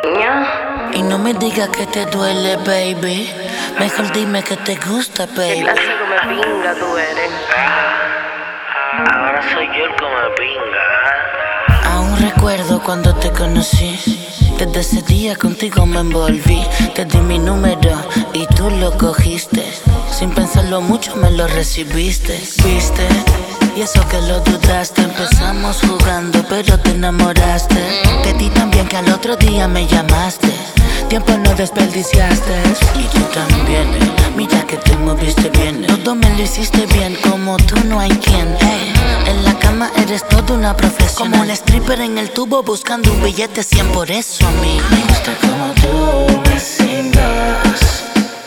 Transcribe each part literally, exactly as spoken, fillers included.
ña. Y no me digas que te duele, baby. Mejor dime que te gusta, ¿Qué baby. clase come pinga tú eres? Ahora soy yo el come pinga. Aún recuerdo cuando te conocí. Desde ese día contigo me envolví. Te di mi número y tú lo cogiste. Sin pensarlo mucho me lo recibiste. ¿Viste? Y eso que lo dudaste. Empezamos jugando pero te enamoraste. Te di tan bien que al otro día me llamaste. Tiempo no desperdiciaste. Y tú también, mira que te moviste bien. Todo me lo hiciste bien, como tú no hay quien. Hey, en la cama eres toda una profesional. Como un stripper en el tubo buscando un billete cien. Por eso a mí me gusta como tú me cingas.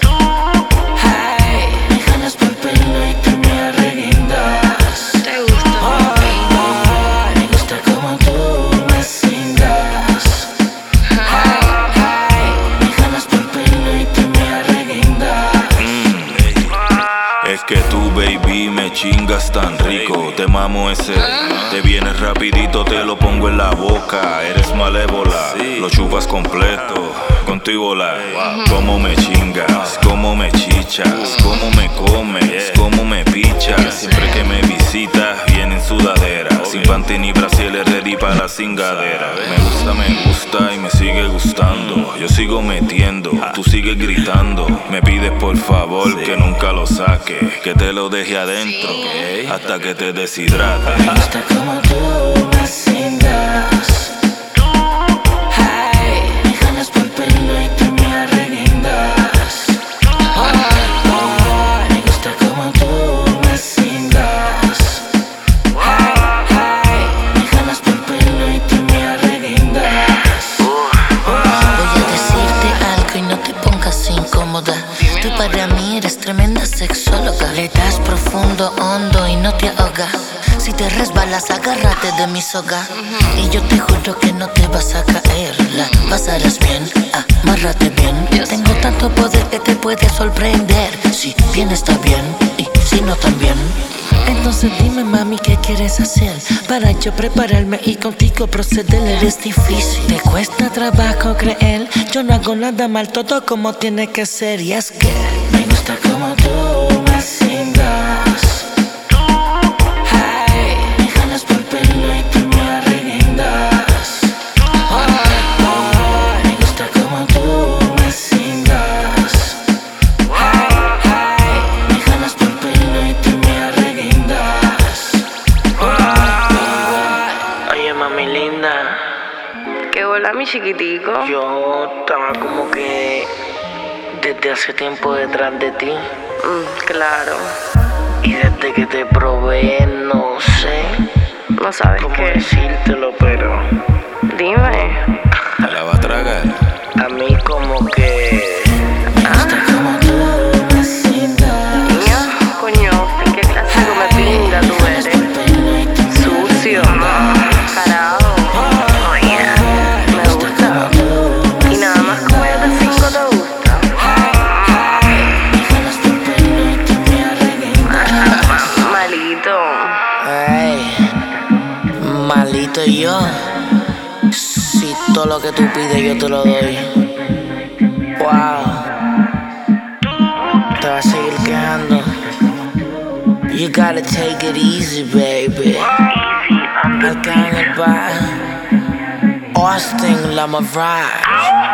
Hey, me jalas por el pelo y tú me arreguindas. ¿Te gusta? Oh, oh, me gusta como tú me cingas. Hey, hey, me jalas por el pelo y tú me arreguindas. Mm, es que tú, baby, me chingas tan rico. Te mamo ese, te vienes rapidito, te lo pongo en la boca. Eres malévola, lo chupas completo. Contigo la, cómo me chingas, cómo me chichas, cómo me comes, cómo me pichas. Siempre que me visitas, viene en sudadera, sin panty ni brasiles, ready para la cingadera. Me gusta, me gusta y me sigue gustando. Yo sigo metiendo, tú sigues gritando. Me pides por favor que nunca lo saque, que te lo deje adentro hasta que te deshidrate. Me gusta como tú me cingas. Hey, me jalas por el pelo y tú me arreguindas. Oh, oh, me gusta como tú me cingas. Hey, hey, me jalas por el pelo y tú me arreguindas. Voy a decirte algo y no te pongas incómoda. Tú para mí eres tremenda sexóloga. Le das profundo, hondo y no te ahogas. Si te resbalas, agárrate de mi soga. Y yo te juro que no te vas a caer. La pasarás bien, amárrate bien. Tengo tanto poder que te puede sorprender. Si bien está bien, y si no también. Entonces dime, mami, ¿qué quieres hacer? Para yo prepararme y contigo proceder. Eres difícil, te cuesta trabajo creer. Yo no hago nada mal, todo como tiene que ser. Y es que me gusta como tú me cingas. Hey, me jalas por el pelo y tú me arreguindas. Oh, oh, me gusta como tú me cingas. Hey, hey, me jalas por el pelo y tú me arreguindas. Oh, oh. Oye, mami linda, ¿Qué hola, mi chiquitico? yo estaba como que desde hace tiempo detrás de ti. Mm, claro. Y desde que te probé, no sé No sabes cómo qué. decírtelo, pero Dime. ¿La va a tragar? a mí como que Me gusta como tú me cingas. Ña, coño, ¿en qué clase come pinga tú eres? Sucio. Carajo. Oye, me gusta. Y nada más comer de cinco te gusta. Me jalas por el pelo y tú me arreguindas. Malito. Ay, malito yo. Si todo lo que tú pides yo te lo doy. Wow. Te vas a seguir quejando. You gotta take it easy, baby. Acá en el bar, Austin, la Mirage.